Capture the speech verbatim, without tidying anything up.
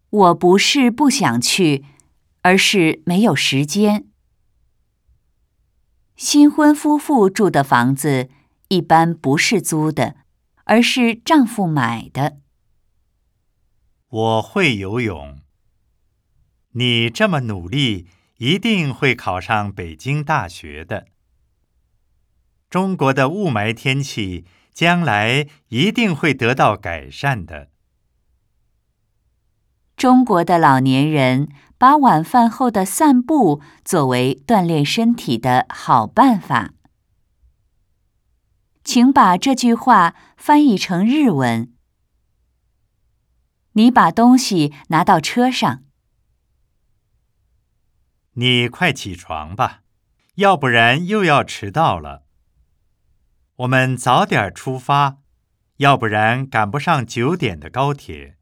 我不是不想去，而是没有时间。新婚夫妇住的房子一般不是租的，而是丈夫买的。 我会游泳。你这么努力，一定会考上北京大学的。中国的雾霾天气将来一定会得到改善的。 中国的老年人把晚饭后的散步作为锻炼身体的好办法。请把这句话翻译成日文。你把东西拿到车上。 你快起床吧，要不然又要迟到了。我们早点出发，要不然赶不上九点的高铁。